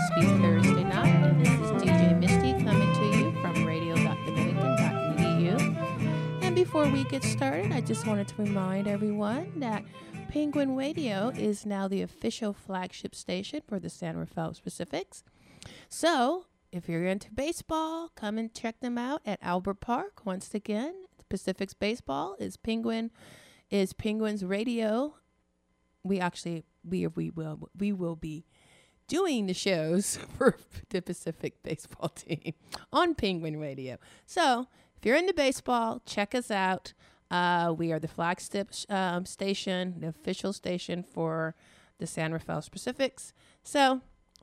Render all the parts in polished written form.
Crispy Thursday night, and this is DJ Misty coming to you from radio.dominican.edu. And before we get started, I just wanted to remind everyone that Penguin Radio is now the official flagship station for the San Rafael Pacifics. So, if you're into baseball, come and check them out at Albert Park. Once again, Pacifics Baseball is Penguin's radio. We will be doing the shows for the Pacific baseball team on Penguin Radio. So if you're into baseball, check us out. We are the flagship station, the official station for the San Rafael Pacifics. So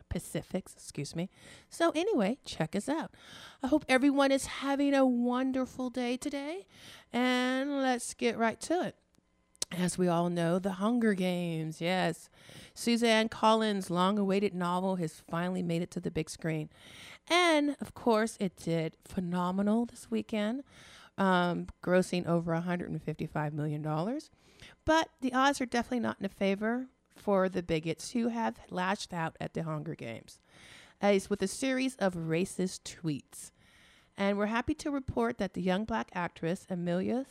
anyway, check us out. I hope everyone is having a wonderful day today. And let's get right to it. As we all know, The Hunger Games, yes. Suzanne Collins' long-awaited novel has finally made it to the big screen. And, of course, it did phenomenal this weekend, grossing over $155 million. But the odds are definitely not in favor for the bigots who have lashed out at The Hunger Games. It's with a series of racist tweets. And we're happy to report that the young black actress, Amelia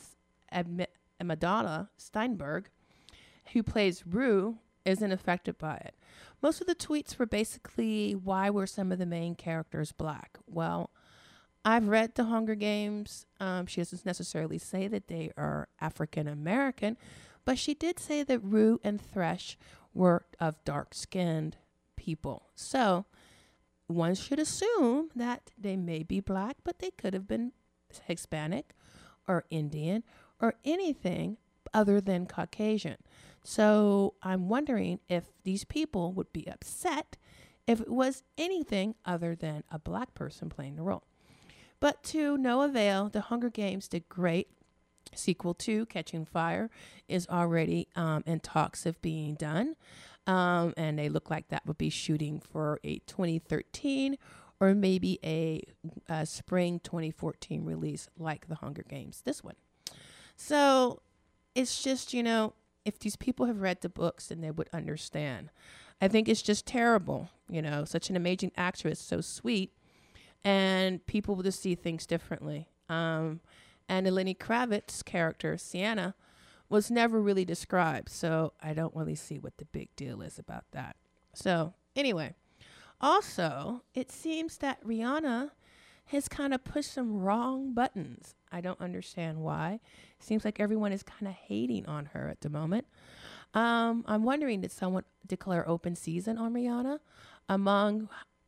Madonna Steinberg, who plays Rue, isn't affected by it. Most of the tweets were basically, why were some of the main characters black? Well, I've read The Hunger Games. She doesn't necessarily say that they are African American, but she did say that Rue and Thresh were of dark-skinned people. So one should assume that they may be black, but they could have been Hispanic or Indian or anything other than Caucasian. So I'm wondering if these people would be upset if it was anything other than a black person playing the role. But to no avail, The Hunger Games did great. Sequel 2, Catching Fire, is already in talks of being done. And they look like that would be shooting for a 2013 or maybe a spring 2014 release like The Hunger Games, this one. So it's just, if these people have read the books, then they would understand. I think it's just terrible, such an amazing actress, so sweet, and people will just see things differently. And Lenny Kravitz's character, Sienna, was never really described, so I don't really see what the big deal is about that. So anyway, also, it seems that Rihanna has kind of pushed some wrong buttons. I don't understand why. Seems like everyone is kind of hating on her at the moment. I'm wondering, did someone declare open season on Rihanna? Among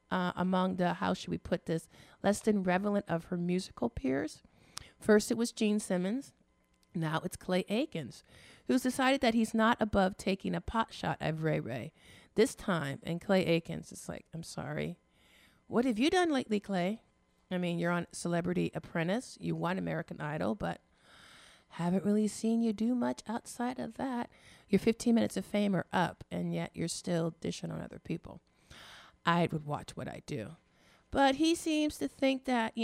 the, how should we put this, less than relevant of her musical peers? First, it was Gene Simmons. Now it's Clay Aikens, who's decided that he's not above taking a pot shot at Ray Ray this time. And Clay Aikens is like, I'm sorry. What have you done lately, Clay? I mean, you're on Celebrity Apprentice. You won American Idol, but haven't really seen you do much outside of that. Your 15 minutes of fame are up, and yet you're still dishing on other people. I would watch what I do. But he seems to think that,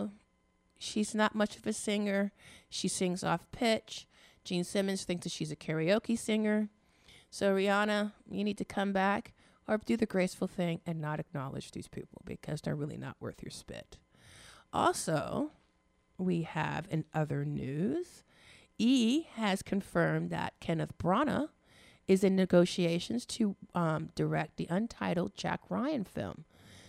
she's not much of a singer. She sings off pitch. Gene Simmons thinks that she's a karaoke singer. So, Rihanna, you need to come back or do the graceful thing and not acknowledge these people because they're really not worth your spit. Also, we have in other news, E! has confirmed that Kenneth Branagh is in negotiations to direct the untitled Jack Ryan film.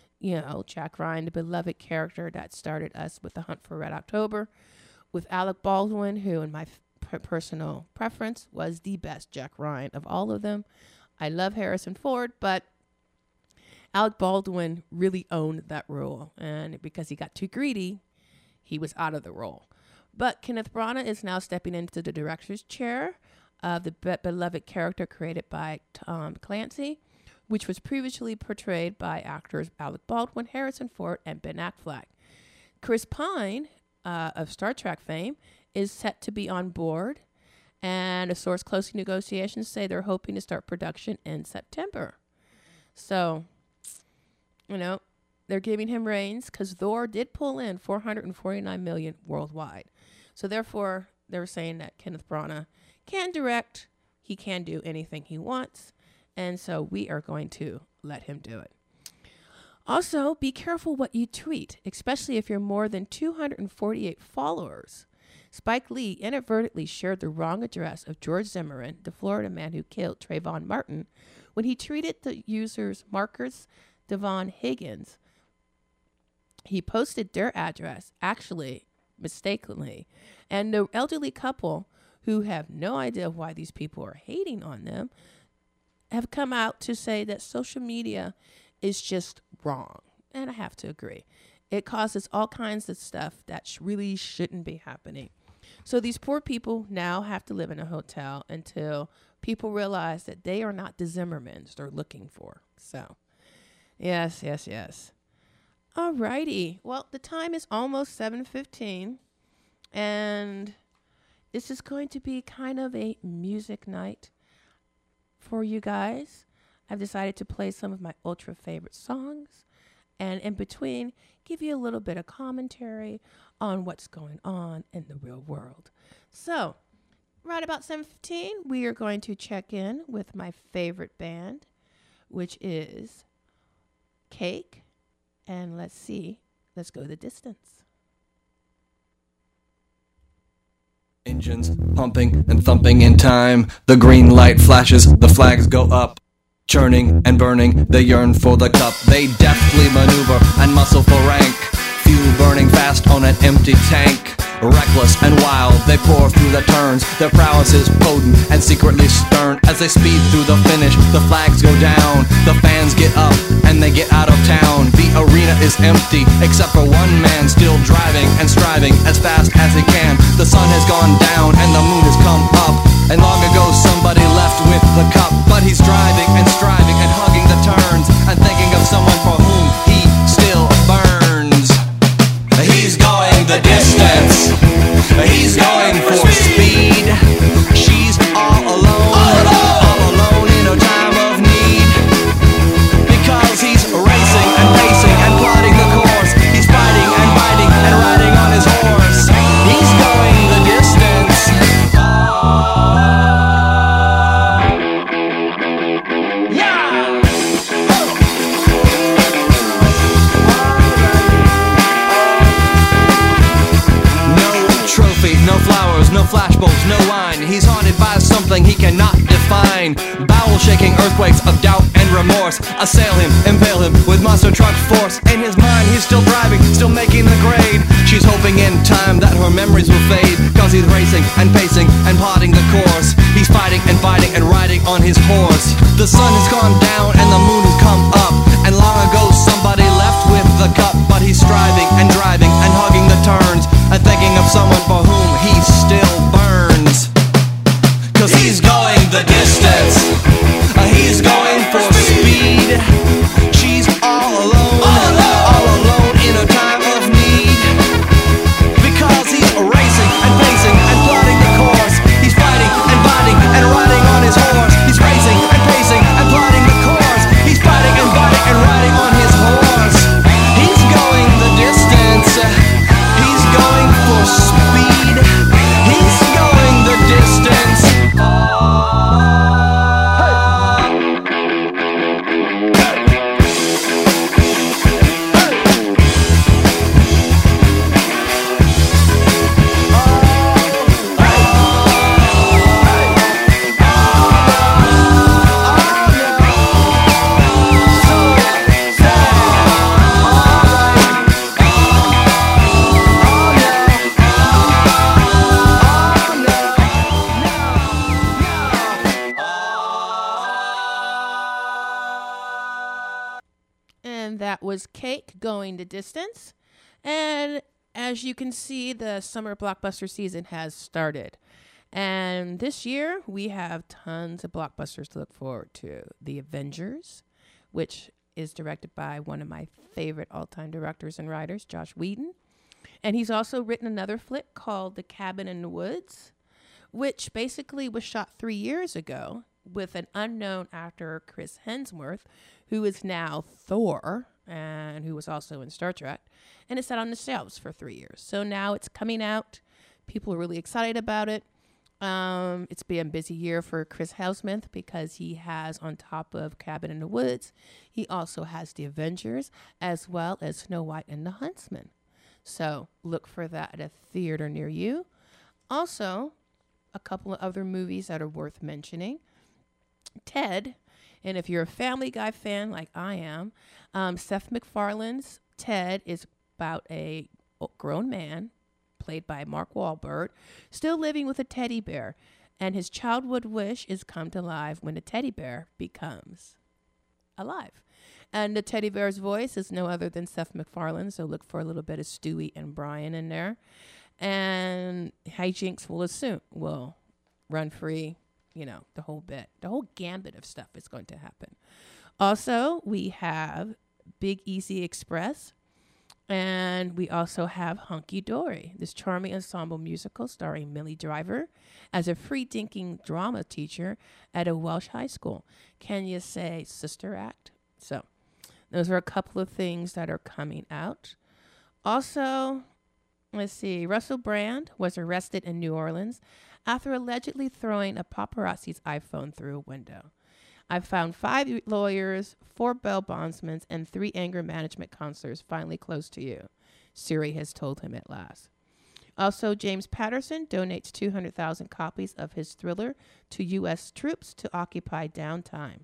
Jack Ryan, the beloved character that started us with The Hunt for Red October, with Alec Baldwin, who in my personal preference was the best Jack Ryan of all of them. I love Harrison Ford, but Alec Baldwin really owned that role, and because he got too greedy, he was out of the role. But Kenneth Branagh is now stepping into the director's chair of the beloved character created by Tom Clancy, which was previously portrayed by actors Alec Baldwin, Harrison Ford, and Ben Affleck. Chris Pine, of Star Trek fame, is set to be on board, and a source close to negotiations say they're hoping to start production in September. So, they're giving him reins because Thor did pull in $449 million worldwide. So therefore, they're saying that Kenneth Branagh can direct, he can do anything he wants, and so we are going to let him do it. Also, be careful what you tweet, especially if you're more than 248 followers. Spike Lee inadvertently shared the wrong address of George Zimmerman, the Florida man who killed Trayvon Martin, when he tweeted the users Marcus Devon Higgins. He posted their address, actually, mistakenly, and the elderly couple, who have no idea why these people are hating on them, have come out to say that social media is just wrong. And I have to agree. It causes all kinds of stuff that really shouldn't be happening. So these poor people now have to live in a hotel until people realize that they are not the Zimmermans they're looking for. So, yes. All righty. Well, the time is almost 7:15, and this is going to be kind of a music night for you guys. I've decided to play some of my ultra favorite songs, and in between, give you a little bit of commentary on what's going on in the real world. So, right about 7:15, we are going to check in with my favorite band, which is Cake. And let's go the distance. Engines pumping and thumping in time. The green light flashes, the flags go up. Churning and burning, they yearn for the cup. They deftly maneuver and muscle for rank. Fuel burning fast on an empty tank. Reckless and wild, they pour through the turns. Their prowess is potent and secretly stern. As they speed through the finish, the flags go down. The fans get up and they get out of town. The arena is empty, except for one man still driving and striving as fast as he can. The sun has gone down and the moon has come up. And long ago somebody left with the cup. But he's driving and striving and hugging the turns and thinking of someone for whom he still burns. He's going the distance. He's going for speed. She's all alone in a time of need. Because he's racing and pacing and plotting the course. He's fighting and biting and riding on his horse. He's going the distance. Yeah! Trophy, no flowers, no flashbulbs, no wine. He's haunted by something he cannot define. Bowel-shaking earthquakes of doubt and remorse assail him, impale him with monster truck force. In his mind he's still driving, still making the grade. She's hoping in time that her memories will fade. Cause he's racing and pacing and plotting the course. He's fighting and biting and riding on his horse. The sun has gone down and the moon has come up. And long ago somebody left with the cup. But he's striving and driving and hugging the turns and thinking of someone for whom he still burns. Cause he's going the distance. He's going for speed. She's all alone in a time of need. Because he's racing and pacing and plotting the course. He's fighting and biting and riding on his horse. He's racing and pacing and plotting the course. He's fighting and biting and riding on his horse. He's going the distance. He's going for speed. He's going the distance. And that was Cake, Going the Distance. And as you can see, the summer blockbuster season has started. And this year, we have tons of blockbusters to look forward to. The Avengers, which is directed by one of my favorite all-time directors and writers, Joss Whedon. And he's also written another flick called The Cabin in the Woods, which basically was shot 3 years ago with an unknown actor, Chris Hemsworth, who is now Thor and who was also in Star Trek. And it's sat on the shelves for 3 years. So now it's coming out. People are really excited about it. It's been a busy year for Chris Hemsworth because he has, on top of Cabin in the Woods, he also has The Avengers as well as Snow White and the Huntsman. So look for that at a theater near you. Also, a couple of other movies that are worth mentioning. Ted, and if you're a Family Guy fan like I am, Seth MacFarlane's Ted is about a grown man, played by Mark Wahlberg, still living with a teddy bear, and his childhood wish is come to life when the teddy bear becomes alive. And the teddy bear's voice is no other than Seth MacFarlane, so look for a little bit of Stewie and Brian in there. And hijinks will run free, the whole bit. The whole gambit of stuff is going to happen. Also, we have Big Easy Express, and we also have Hunky Dory, this charming ensemble musical starring Millie Driver as a free-thinking drama teacher at a Welsh high school. Can you say Sister Act? So those are a couple of things that are coming out. Also, let's see, Russell Brand was arrested in New Orleans after allegedly throwing a paparazzi's iPhone through a window. I found 5 lawyers, 4 bail bondsmen, and 3 anger management counselors finally close to you, Siri has told him at last. Also, James Patterson donates 200,000 copies of his thriller to U.S. troops to occupy downtime.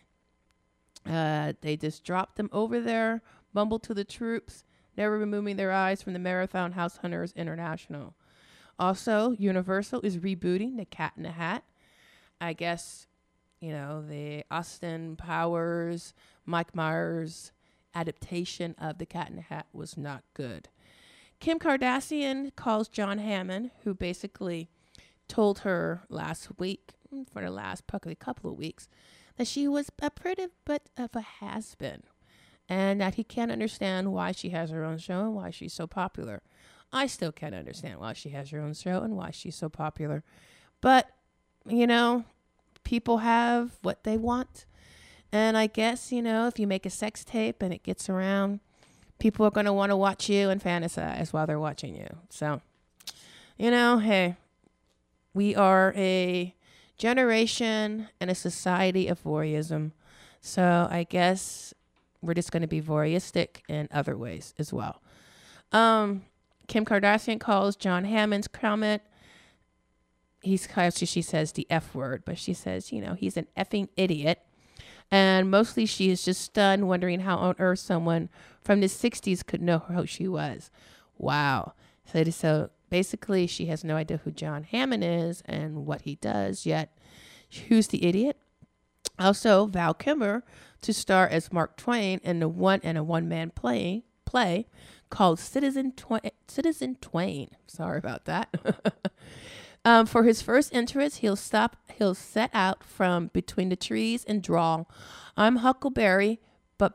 They just dropped them over there, mumbled to the troops, never removing their eyes from the Marathon House Hunters International. Also, Universal is rebooting The Cat in the Hat. I guess, the Austin Powers, Mike Myers adaptation of The Cat in the Hat was not good. Kim Kardashian calls John Hammond, who basically told her last week, for the last probably couple of weeks, that she was a pretty bit of a has-been, and that he can't understand why she has her own show and why she's so popular. I still can't understand why she has her own show and why she's so popular. But, people have what they want. And I guess, if you make a sex tape and it gets around, people are going to want to watch you and fantasize while they're watching you. So, hey, we are a generation and a society of voyeurism. So I guess we're just going to be voyeuristic in other ways as well. Kim Kardashian calls John Hammond's comment, she says the F word, but she says, he's an effing idiot. And mostly she is just stunned, wondering how on earth someone from the 60s could know who she was. Wow. So basically she has no idea who John Hammond is and what he does, yet who's the idiot? Also, Val Kilmer to star as Mark Twain in a one-man play called Citizen Twain. Sorry about that. For his first entrance, he'll set out from between the trees and drawl, "I'm Huckleberry," but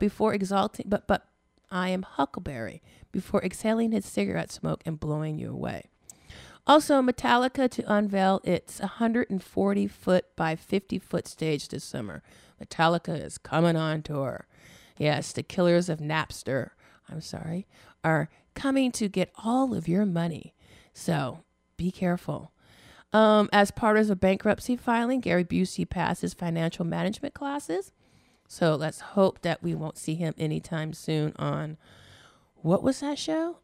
I am Huckleberry before exhaling his cigarette smoke and blowing you away. Also, Metallica to unveil its 140-foot by 50-foot stage this summer. Metallica is coming on tour. Yes, the killers of Napster, are coming to get all of your money. So be careful. As part of a bankruptcy filing, Gary Busey passes financial management classes. So let's hope that we won't see him anytime soon on, what was that show?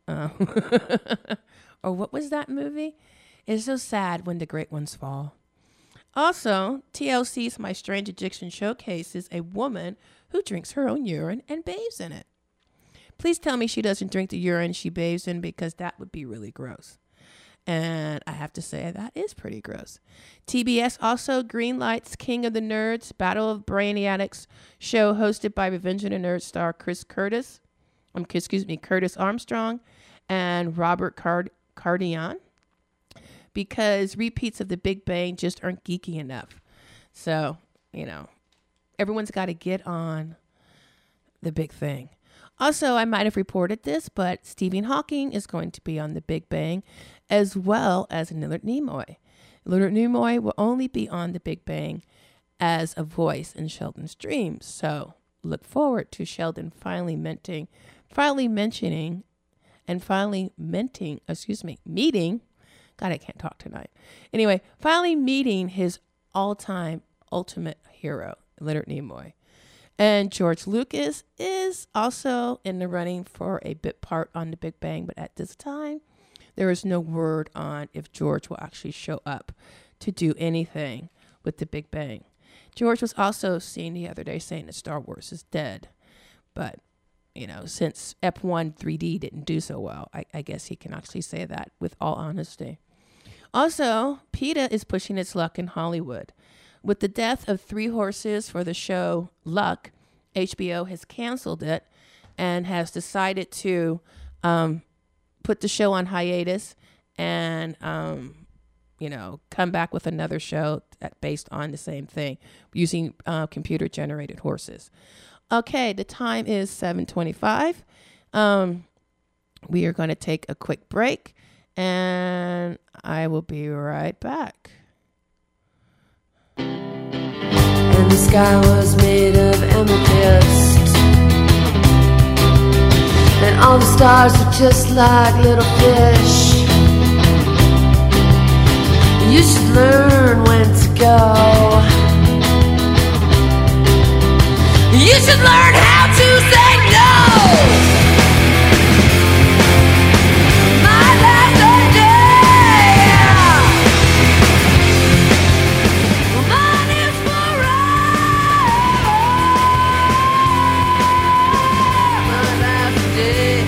Or what was that movie? It's so sad when the great ones fall. Also, TLC's My Strange Addiction showcases a woman who drinks her own urine and bathes in it. Please tell me she doesn't drink the urine she bathes in, because that would be really gross. And I have to say that is pretty gross. TBS also greenlights King of the Nerds, Battle of Brainiacs show hosted by Revenge of the Nerds star Curtis Armstrong and Robert Cardian, because repeats of The Big Bang just aren't geeky enough. So, everyone's got to get on the big thing. Also, I might have reported this, but Stephen Hawking is going to be on The Big Bang, as well as Leonard Nimoy. Leonard Nimoy will only be on The Big Bang as a voice in Sheldon's dreams. So look forward to Sheldon meeting meeting God, I can't talk tonight. Anyway, finally meeting his all-time ultimate hero, Leonard Nimoy. And George Lucas is also in the running for a bit part on The Big Bang, but at this time, there is no word on if George will actually show up to do anything with The Big Bang. George was also seen the other day saying that Star Wars is dead. But, you know, since F1 3D didn't do so well, I guess he can actually say that with all honesty. Also, PETA is pushing its luck in Hollywood. With the death of 3 horses for the show Luck, HBO has canceled it and has decided to put the show on hiatus and, come back with another show based on the same thing using computer-generated horses. Okay, the time is 7:25. We are going to take a quick break, and I will be right back. And the sky was made of amethyst, and all the stars were just like little fish. You should learn when to go. You should learn how to say no. My last day, mine is forever. My last day,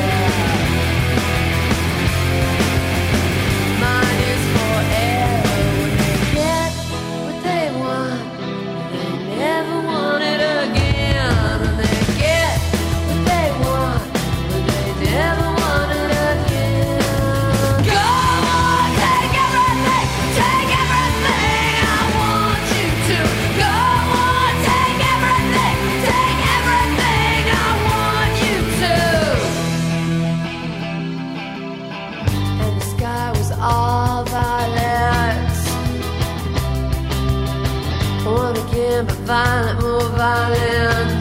mine is forever. When they get what they want, they never want it again. When they get what they want, but they never want it again. Go on, take everything I want you to. Go on, take everything I want you to. And the sky was all violet. One again, but violent, more violent.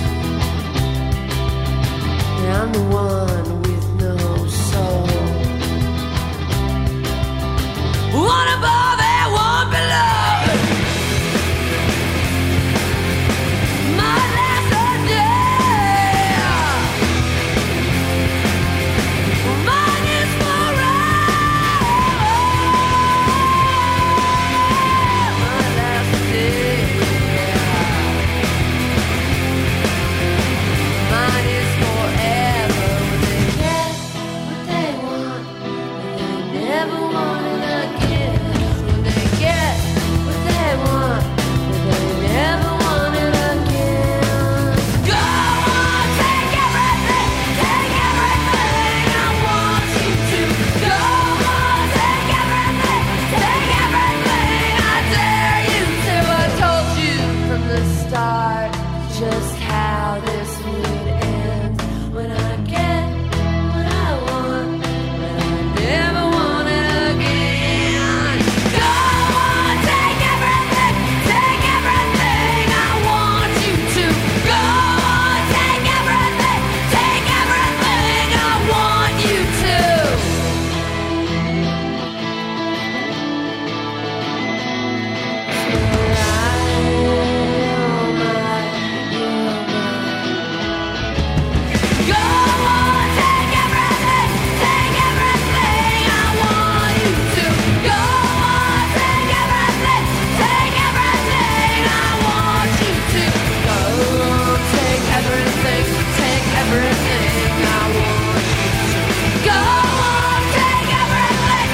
Yeah, I'm the one with no soul. One above and one below. My last day, mine is forever. My last day, mine is forever. When they get what they want, and they never want it again. When they get what they want, and they never want it again. Go on, take everything I want you to. Go on, take everything I dare you to. I told you from the start just how this would end. When I get what I want, but I never want it again. Go on, take everything I want you to. Go on, take everything I want you to. Go on, take everything I want you to. Go on, take everything I want you to. Go on, take everything I want you to. Go on, take everything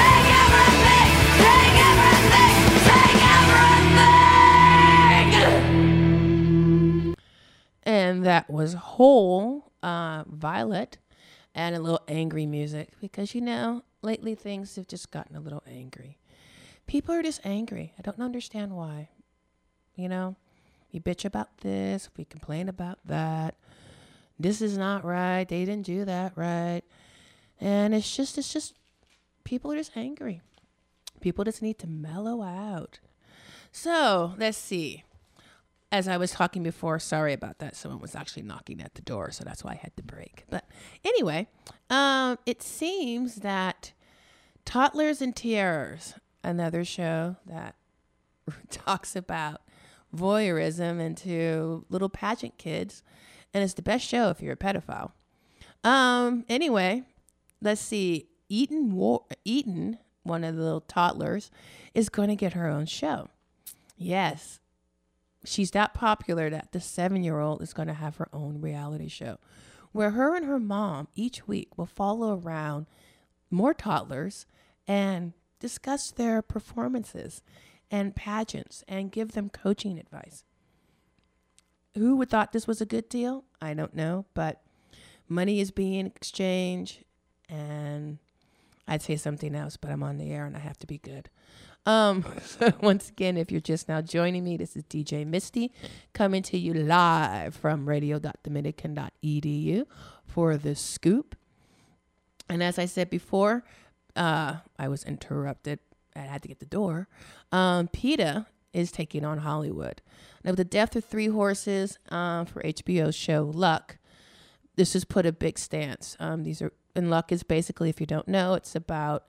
And that was Whole, Violet, and a little angry music because, lately things have just gotten a little angry. People are just angry. I don't understand why. We bitch about this, we complain about that. This is not right. They didn't do that right. And it's just, people are just angry. People just need to mellow out. So let's see. As I was talking before, sorry about that. Someone was actually knocking at the door, so that's why I had to break. But anyway, it seems that Toddlers and Tiaras, another show that talks about voyeurism into little pageant kids, and it's the best show if you're a pedophile. Anyway, let's see. Eden, one of the little toddlers, is going to get her own show. Yes, she's that popular that the 7-year-old is going to have her own reality show where her and her mom each week will follow around more toddlers and discuss their performances and pageants and give them coaching advice. Who would thought this was a good deal? I don't know, but money is being exchanged, and I'd say something else, but I'm on the air and I have to be good. So once again, if you're just now joining me, this is DJ Misty coming to you live from radio.dominican.edu for The Scoop. And as I said before, I was interrupted. I had to get the door. PETA is taking on Hollywood. Now, with the death of 3 horses for HBO's show Luck, this has put a big stance. Luck is basically, if you don't know, it's about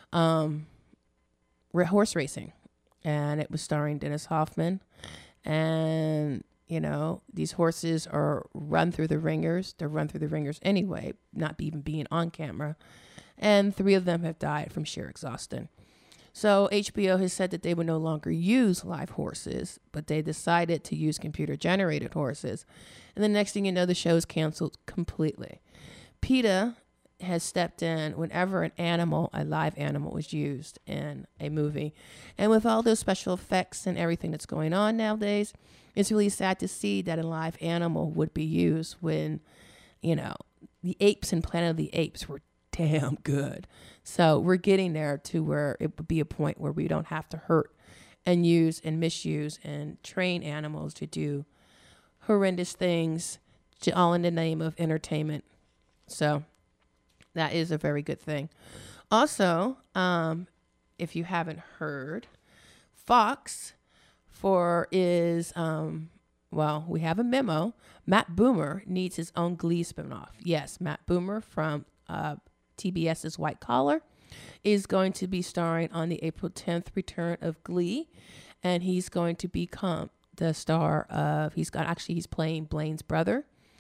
horse racing, and it was starring Dennis Hoffman, and these horses are run through the ringers. They're run through the ringers anyway, not even being on camera, and 3 of them have died from sheer exhaustion. So HBO has said that they would no longer use live horses, but they decided to use computer generated horses, and the next thing you know, the show is canceled completely. PETA has stepped in whenever a live animal was used in a movie. And with all those special effects and everything that's going on nowadays, it's really sad to see that a live animal would be used when, the apes in Planet of the Apes were damn good. So we're getting there to where it would be a point where we don't have to hurt and use and misuse and train animals to do horrendous things, all in the name of entertainment. So that is a very good thing. Also, if you haven't heard, Fox we have a memo. Matt Boomer needs his own Glee spinoff. Yes, Matt Boomer from TBS's White Collar is going to be starring on the April 10th return of Glee, and he's going to become the star of. He's playing Blaine's brother.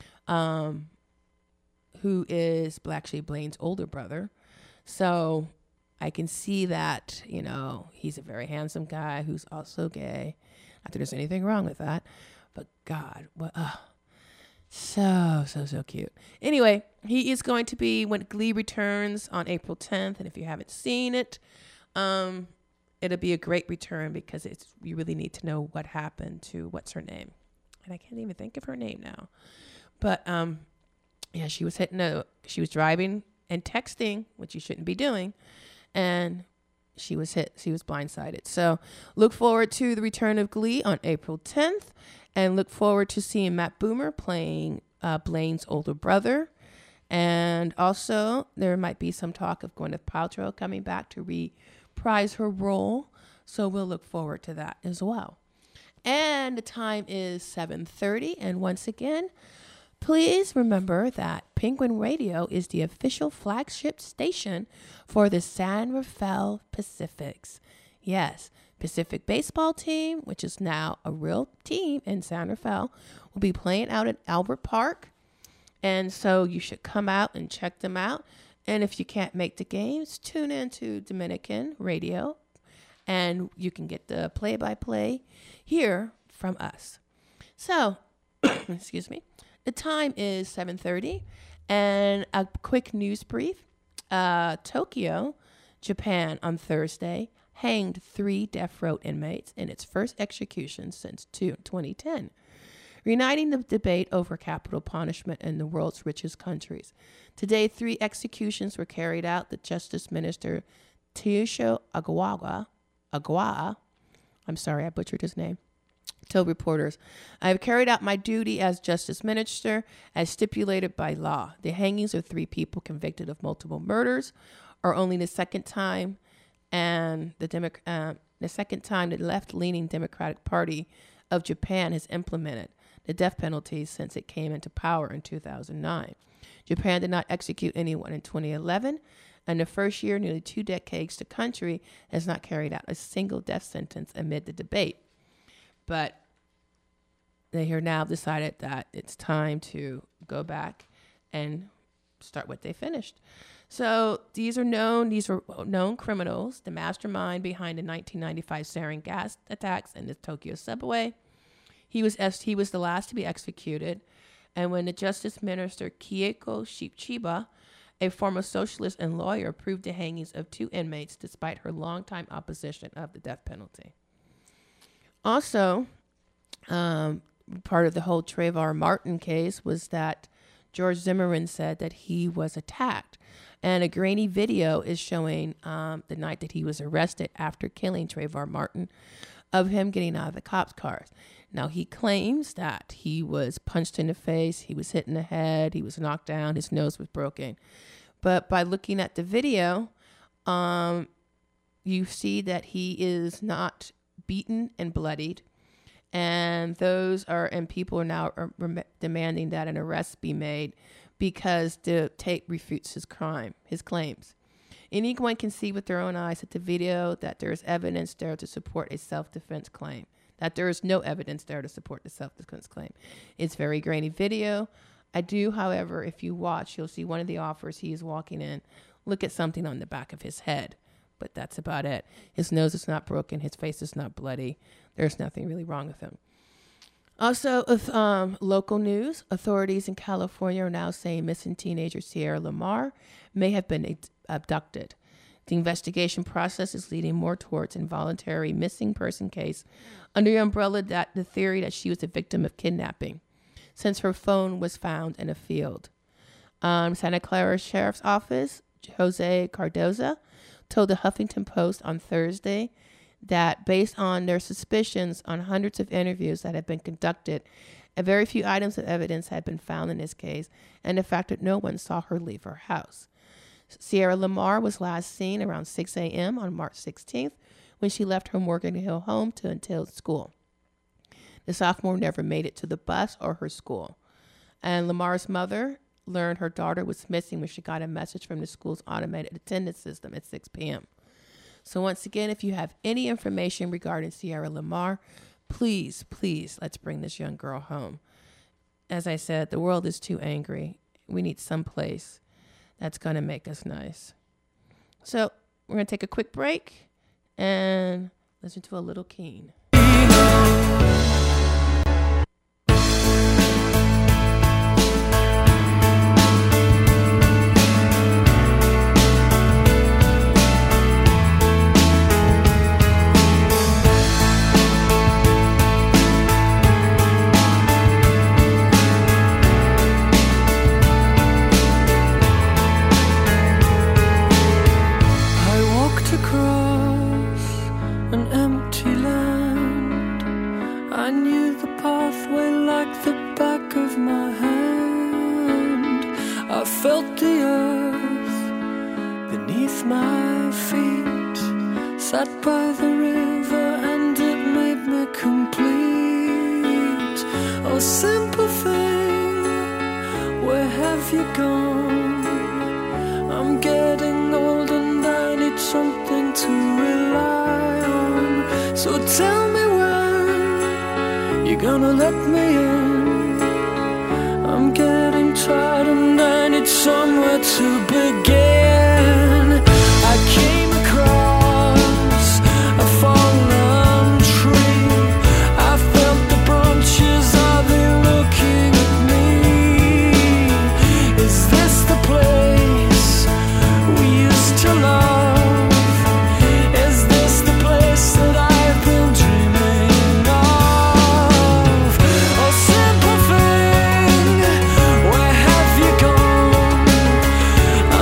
Who is actually Blaine's older brother. So I can see that, he's a very handsome guy who's also gay. Not that there's anything wrong with that, but God, so cute. Anyway, he is going to be when Glee returns on April 10th. And if you haven't seen it, it'll be a great return because you really need to know what happened to what's her name. And I can't even think of her name now, but, yeah, she was driving and texting, which you shouldn't be doing, and she was blindsided. So look forward to the return of Glee on April 10th, and look forward to seeing Matt Boomer playing Blaine's older brother. And also, there might be some talk of Gwyneth Paltrow coming back to reprise her role, so we'll look forward to that as well. And the time is 7:30, and once again, please remember that Penguin Radio is the official flagship station for the San Rafael Pacifics. Yes, Pacific baseball team, which is now a real team in San Rafael, will be playing out at Albert Park. And so you should come out and check them out. And if you can't make the games, tune into Dominican Radio and you can get the play-by-play here from us. So, excuse me. The time is 7:30, and a quick news brief. Tokyo, Japan, on Thursday, hanged 3 death row inmates in its first execution since 2010, reigniting the debate over capital punishment in the world's richest countries. Today, 3 executions were carried out. The Justice Minister, Teosho Aguawa, I'm sorry, I butchered his name, told reporters, "I have carried out my duty as Justice Minister as stipulated by law. The hangings of 3 people convicted of multiple murders are only the second time, and the second time the left-leaning Democratic Party of Japan has implemented the death penalty since it came into power in 2009. Japan did not execute anyone in 2011, In the first year, nearly 2 decades, the country has not carried out a single death sentence amid the debate. But they have now decided that it's time to go back and start what they finished. So these are known criminals, the mastermind behind the 1995 sarin gas attacks in the Tokyo subway. He was the last to be executed. And when the Justice Minister Keiko Chiba, a former socialist and lawyer, approved the hangings of 2 inmates despite her longtime opposition of the death penalty. Also, part of the whole Trayvon Martin case was that George Zimmerman said that he was attacked. And a grainy video is showing the night that he was arrested after killing Trayvon Martin of him getting out of the cops' cars. Now, he claims that he was punched in the face, he was hit in the head, he was knocked down, his nose was broken. But by looking at the video, you see that he is not beaten and bloodied. And people are now demanding that an arrest be made because the tape refutes his claims. Anyone can see with their own eyes at the video that there is evidence there to support a self-defense claim, that there is no evidence there to support the self-defense claim. It's very grainy video. I do, however, if you watch, you'll see one of the offers, he is walking in, look at something on the back of his head, but that's about it. His nose is not broken. His face is not bloody. There's nothing really wrong with him. Also, local news, authorities in California are now saying missing teenager Sierra Lamar may have been abducted. The investigation process is leading more towards involuntary missing person case under the umbrella that the theory that she was a victim of kidnapping, since her phone was found in a field. Santa Clara Sheriff's Office, Jose Cardoza, told the Huffington Post on Thursday that based on their suspicions on hundreds of interviews that have been conducted, a very few items of evidence had been found in this case, and the fact that no one saw her leave her house. Sierra Lamar was last seen around 6 a.m. on March 16th when she left her Morgan Hill home to attend school. The sophomore never made it to the bus or her school. And Lamar's mother learned her daughter was missing when she got a message from the school's automated attendance system at 6 p.m. So once again, if you have any information regarding Sierra Lamar, please, let's bring this young girl home. As I said, the world is too angry. We need some place that's going to make us nice. So we're going to take a quick break and listen to a little Keen. Felt the earth beneath my feet, sat by the river and it made me complete. Oh, simple thing, where have you gone? I'm getting old and I need something to rely on. So tell me when you're gonna let me in. I'm getting tired and I need somewhere to begin. I came across a fallen tree. I felt the branches, are they looking at me? Is this the place we used to love? Is this the place that I've been dreaming of? Oh, simple thing, where have you gone?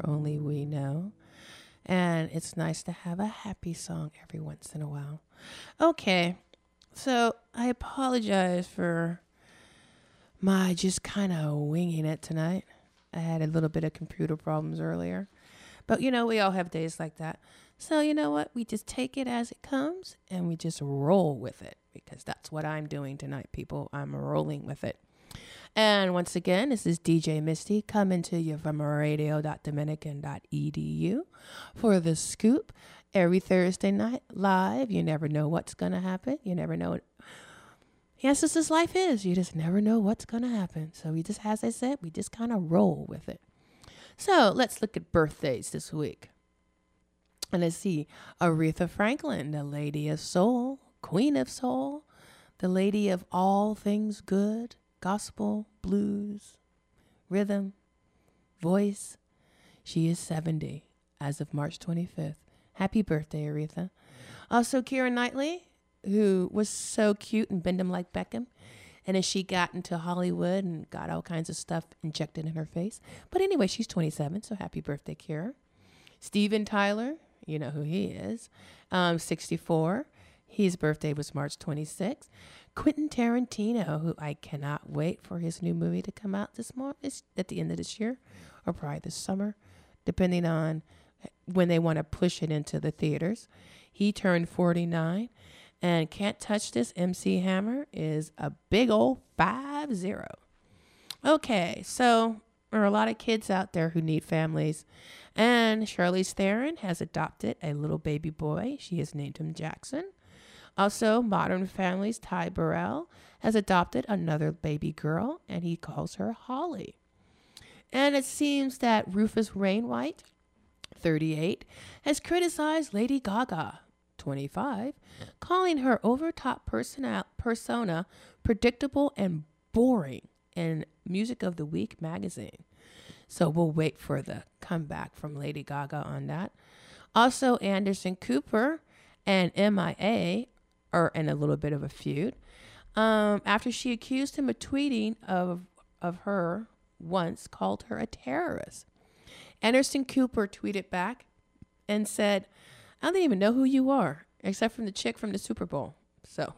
only we know. And it's nice to have a happy song every once in a while. Okay, so I apologize for my just kind of winging it tonight. I had a little bit of computer problems earlier. But, we all have days like that. So, you know what? We just take it as it comes and we just roll with it, because that's what I'm doing tonight, people. I'm rolling with it. And once again, this is DJ Misty coming to you from radio.dominican.edu for The Scoop every Thursday night live. You never know what's going to happen. You never know. Yes, this is life is. You just never know what's going to happen. So we just, as I said, we just kind of roll with it. So let's look at birthdays this week. And let's see, Aretha Franklin, the Lady of Soul, Queen of Soul, the Lady of all things good, gospel, blues, rhythm, voice. She is 70 as of March 25th. Happy birthday, Aretha. Also, Keira Knightley, who was so cute and bend 'em like Beckham. And then she got into Hollywood and got all kinds of stuff injected in her face. But anyway, she's 27, so happy birthday, Keira. Steven Tyler, you know who he is, 64. His birthday was March 26th. Quentin Tarantino, who I cannot wait for his new movie to come out this month. It's at the end of this year or probably this summer, depending on when they want to push it into the theaters. He turned 49. And Can't Touch This, MC Hammer, is a big old 50. Okay, so there are a lot of kids out there who need families. And Charlize Theron has adopted a little baby boy. She has named him Jackson. Also, Modern Family's Ty Burrell has adopted another baby girl, and he calls her Holly. And it seems that Rufus Wainwright, 38, has criticized Lady Gaga, 25, calling her over-top persona predictable and boring in Music of the Week magazine. So we'll wait for the comeback from Lady Gaga on that. Also, Anderson Cooper and MIA are in a little bit of a feud after she accused him of tweeting of her once, called her a terrorist. Anderson Cooper tweeted back and said, "I don't even know who you are, except from the chick from the Super Bowl." So,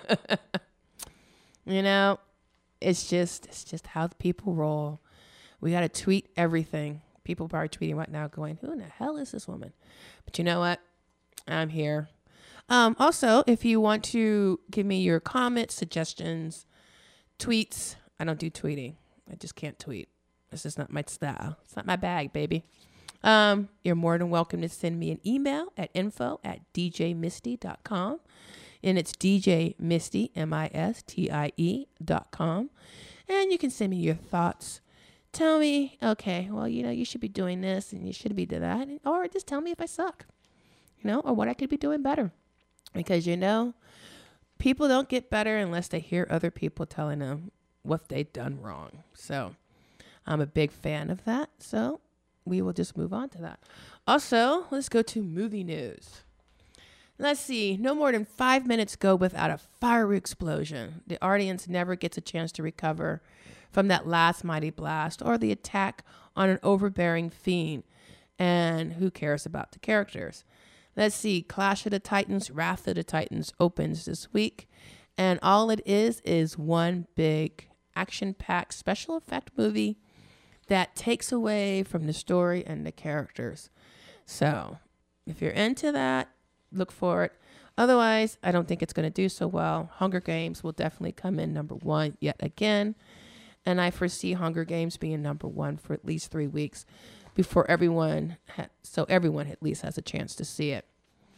it's just how the people roll. We got to tweet everything. People are probably tweeting right now going, who in the hell is this woman? But you know what? I'm here. Also, if you want to give me your comments, suggestions, tweets, I don't do tweeting. I just can't tweet. This is not my style. It's not my bag, baby. You're more than welcome to send me an email at info@djmisty.com. And it's djmisty, MISTIE.com. And you can send me your thoughts. Tell me, okay, well, you should be doing this and you should be doing that. Or just tell me if I suck, or what I could be doing better. Because, people don't get better unless they hear other people telling them what they've done wrong. So I'm a big fan of that. So we will just move on to that. Also, let's go to movie news. Let's see. No more than 5 minutes go without a fiery explosion. The audience never gets a chance to recover from that last mighty blast or the attack on an overbearing fiend. And who cares about the characters? Let's see. Clash of the Titans, Wrath of the Titans opens this week. And all it is one big action-packed special effect movie that takes away from the story and the characters. So if you're into that, look for it. Otherwise, I don't think it's going to do so well. Hunger Games will definitely come in number one yet again. And I foresee Hunger Games being number one for at least 3 weeks before everyone at least has a chance to see it.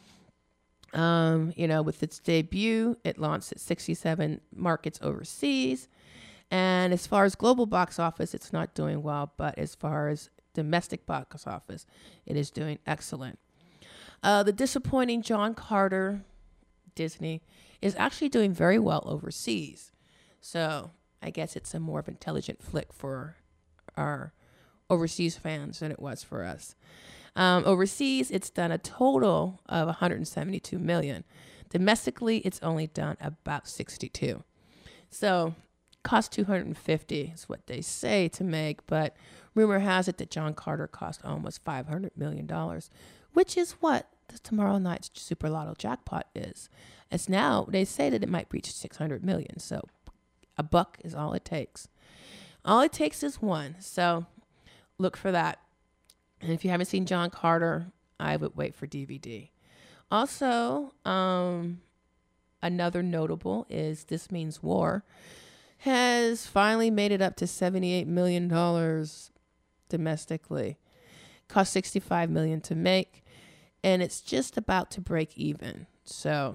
With its debut, it launched at 67 markets overseas. And as far as global box office, it's not doing well. But as far as domestic box office, it is doing excellent. The disappointing John Carter, Disney, is actually doing very well overseas. So I guess it's a more of an intelligent flick for our overseas fans than it was for us. Overseas, it's done a total of 172 million. Domestically, it's only done about 62. So Cost $250 is what they say to make, but rumor has it that John Carter cost almost $500 million, which is what the tomorrow night's Super Lotto jackpot is. As now, they say that it might reach $600 million, so a buck is all it takes. All it takes is one, so look for that. And if you haven't seen John Carter, I would wait for DVD. Also, another notable is This Means War has finally made it up to $78 million domestically. Cost $65 million to make, and it's just about to break even. So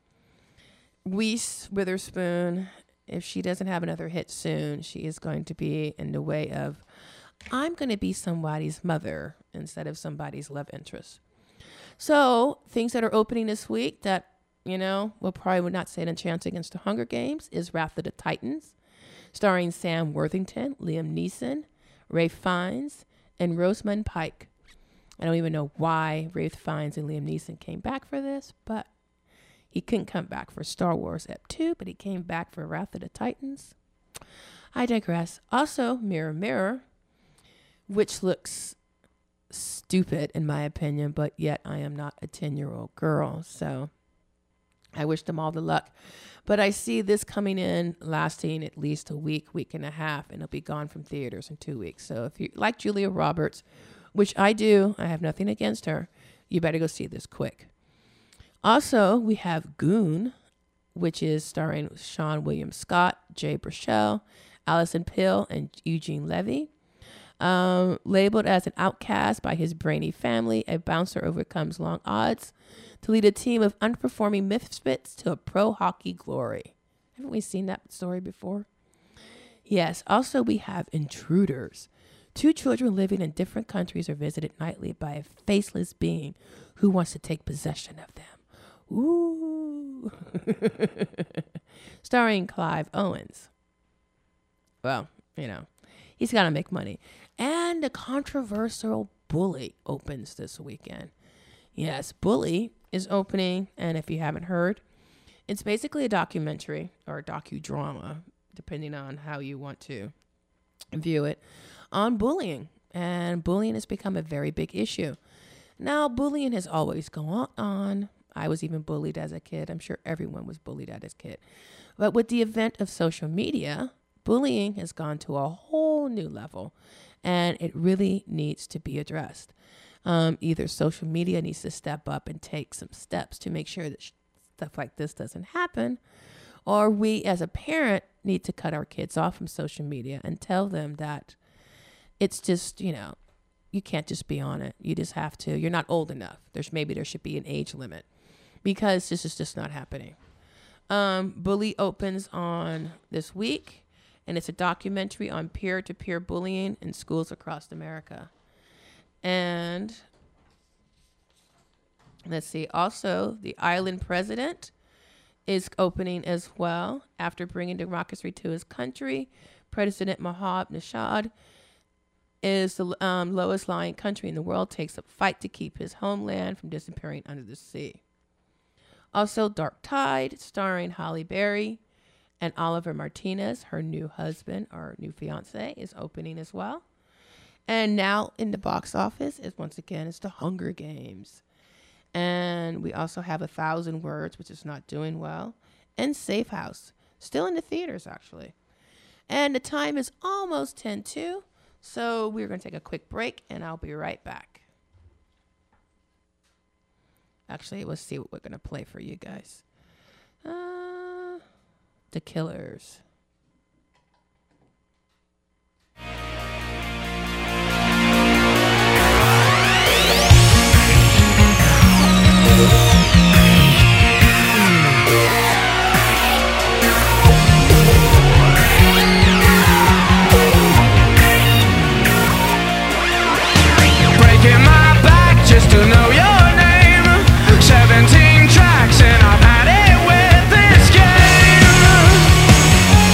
Reese Witherspoon, if she doesn't have another hit soon, she is going to be in the way of, I'm going to be somebody's mother instead of somebody's love interest. So things that are opening this week that, we'll probably would not stand a chance against the Hunger Games is Wrath of the Titans, starring Sam Worthington, Liam Neeson, Ralph Fiennes, and Rosamund Pike. I don't even know why Ralph Fiennes and Liam Neeson came back for this, but he couldn't come back for Star Wars Ep 2, but he came back for Wrath of the Titans. I digress. Also, Mirror, Mirror, which looks stupid in my opinion, but yet I am not a 10-year-old girl, so I wish them all the luck. But I see this coming in lasting at least a week and a half, and it'll be gone from theaters in 2 weeks. So if you like Julia Roberts, which I do, I have nothing against her, you better go see this quick. Also, we have Goon, which is starring Sean William Scott, Jay Baruchel, Allison Pill, and Eugene Levy. Labeled as an outcast by his brainy family, a bouncer overcomes long odds to lead a team of unperforming misfits to a pro hockey glory. Haven't we seen that story before? Yes. Also, we have Intruders. 2 children living in different countries are visited nightly by a faceless being who wants to take possession of them. Ooh. Starring Clive Owens. Well, he's got to make money. And the controversial Bully opens this weekend. Yes, Bully is opening, and if you haven't heard, it's basically a documentary or a docudrama, depending on how you want to view it, on bullying. And bullying has become a very big issue. Now, bullying has always gone on. I was even bullied as a kid. I'm sure everyone was bullied as a kid. But with the advent of social media, bullying has gone to a whole new level, and it really needs to be addressed. Either social media needs to step up and take some steps to make sure that stuff like this doesn't happen, or we as a parent need to cut our kids off from social media and tell them that it's just, you can't just be on it. You just have to. You're not old enough. There should be an age limit, because this is just not happening. Bully opens on this week. And it's a documentary on peer-to-peer bullying in schools across America. And let's see. Also, The Island President is opening as well. After bringing democracy to his country, President Mohammad Nasheed is the lowest lying country in the world, takes a fight to keep his homeland from disappearing under the sea. Also, Dark Tide, starring Halle Berry and Oliver Martinez, her new husband or new fiance, is opening as well. And now in the box office is once again it's the Hunger Games. And we also have 1,000 Words, which is not doing well, and Safe House, still in the theaters actually. And the time is almost 10:02, so we're going to take a quick break, and I'll be right back. Actually, let's see what we're going to play for you guys. The Killers. Breaking my back just to know your name. 17 tracks and I've had it with this game.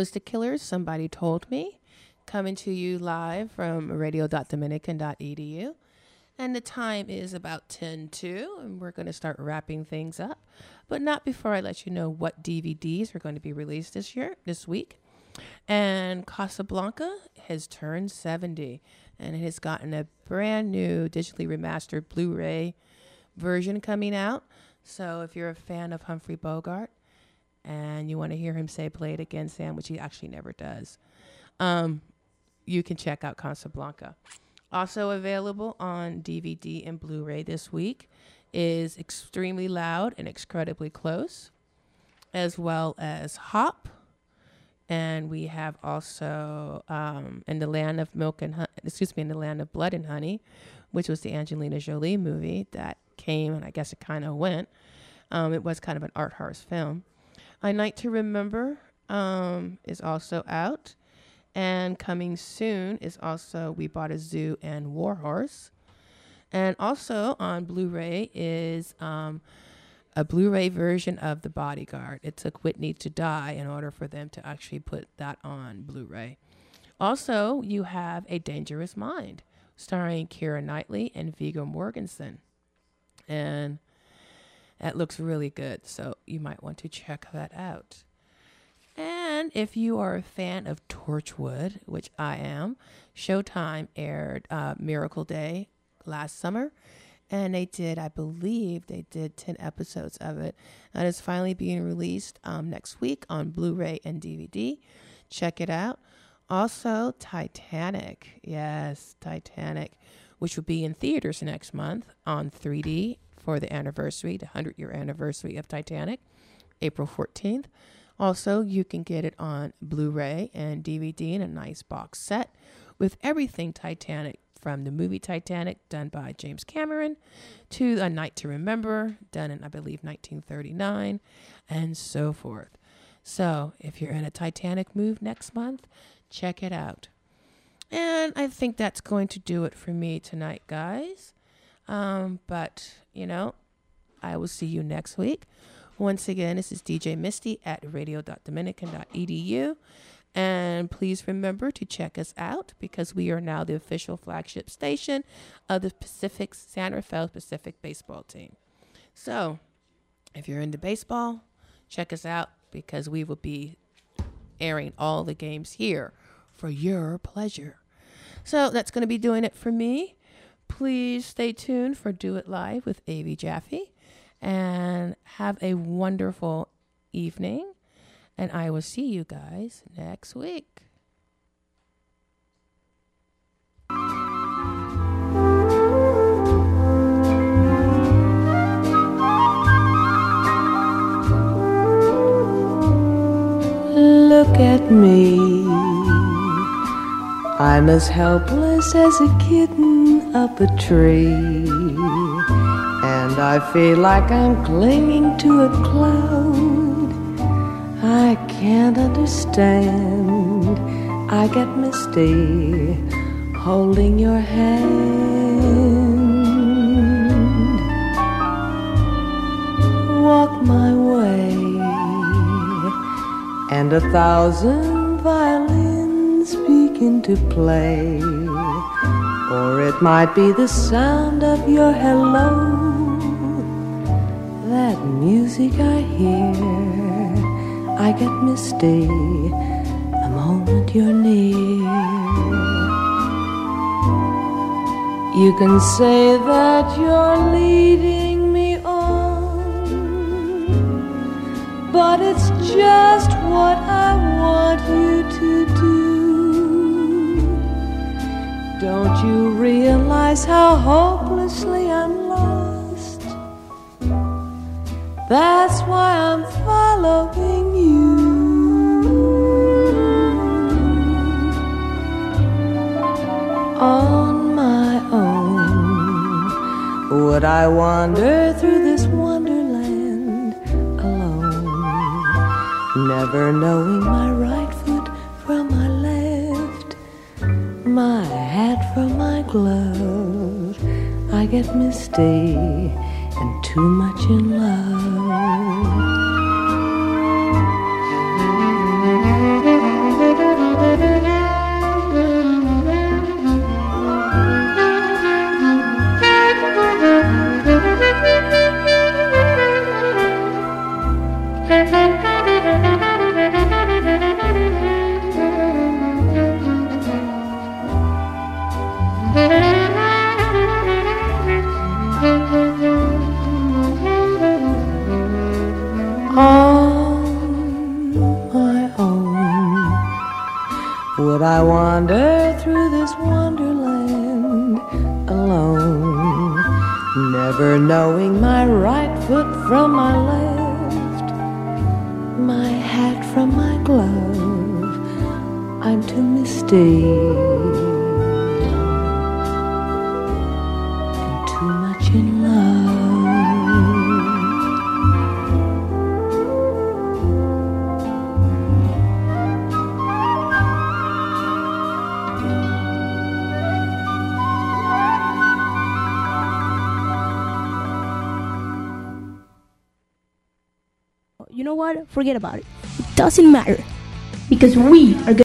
was The Killers, Somebody Told Me, coming to you live from radio.dominican.edu. And the time is about 10:02, and we're going to start wrapping things up. But not before I let you know what DVDs are going to be released this week. And Casablanca has turned 70, and it has gotten a brand new digitally remastered Blu-ray version coming out. So if you're a fan of Humphrey Bogart and you want to hear him say "play it again, Sam," which he actually never does, you can check out Casablanca. Also available on DVD and Blu-ray this week is Extremely Loud and Incredibly Close, as well as Hop. And we have also In the Land of Blood and Honey, which was the Angelina Jolie movie that came, and I guess it kind of went. It was kind of an art house film. A Night to Remember is also out. And coming soon is also We Bought a Zoo and War Horse. And also on Blu-ray is a Blu-ray version of The Bodyguard. It took Whitney to die in order for them to actually put that on Blu-ray. Also, you have A Dangerous Mind, starring Keira Knightley and Viggo Mortensen. And that looks really good, so you might want to check that out. And if you are a fan of Torchwood, which I am, Showtime aired Miracle Day last summer. And I believe they did 10 episodes of it. And it's finally being released next week on Blu-ray and DVD. Check it out. Also, Titanic. Yes, Titanic, which will be in theaters next month on 3D for the 100-year anniversary of Titanic, April 14th. Also, you can get it on Blu-ray and DVD in a nice box set with everything Titanic, from the movie Titanic, done by James Cameron, to A Night to Remember, done in, I believe, 1939, and so forth. So, if you're in a Titanic mood next month, check it out. And I think that's going to do it for me tonight, guys. But, I will see you next week. Once again, this is DJ Misty at radio.dominican.edu. And please remember to check us out because we are now the official flagship station of the San Rafael Pacific baseball team. So if you're into baseball, check us out because we will be airing all the games here for your pleasure. So that's going to be doing it for me. Please stay tuned for Do It Live with A.V. Jaffe. And have a wonderful evening. And I will see you guys next week. Look at me. I'm as helpless as a kitten up a tree. And I feel like I'm clinging to a cloud. I can't understand. I get misty holding your hand. Walk my way, and 1,000 violins begin to play. Or it might be the sound of your hello. That music I hear, I get misty the moment you're near. You can say that you're leading me on, but it's just what I want you to do. Don't you realize how hopelessly I'm lost? That's why I'm following you. On my own, would I wander through this wonderland alone, never knowing my right foot from my left, my hat from my glove? I get misty and too much in love. this wonderland alone, never knowing my right foot from my left, my hat from my glove. I'm too misty and too much in love. You know what? Forget about it. It doesn't matter. Because we are